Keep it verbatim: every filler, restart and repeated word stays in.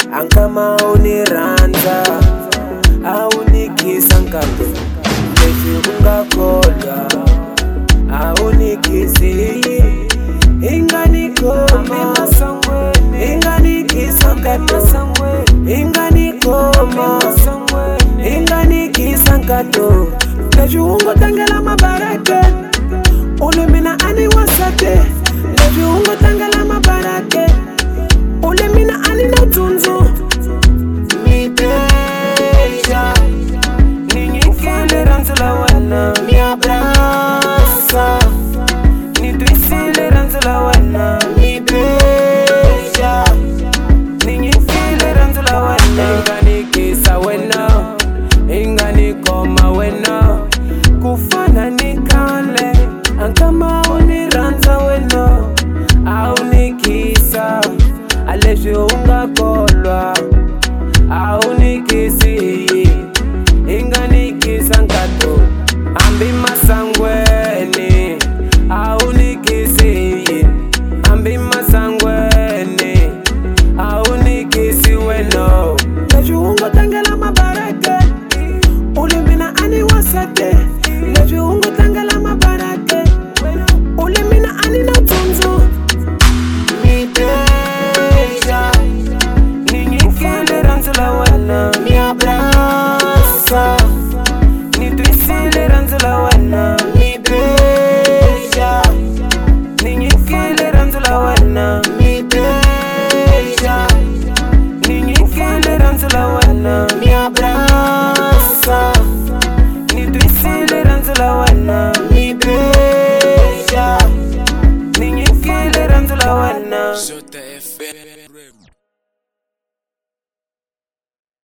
ankama unirandza aunikisa nkambi leswi ungakholwa aunikisi inganikoma inganikisa nkato inganikoma inganikisa nkato leswi ungotangela mabarake ule mina ani wasate leswi ungotangela mabarake ule mina ani nautunzu miteja ninyikile ranzula wana miabrasa nitwisile ranzula wana mipeja ninyikile ranzula wana inganikisa wena inganikoma wena kufana nikale ankama uniranza wena aunikisa alesho ungakholwa aunikisi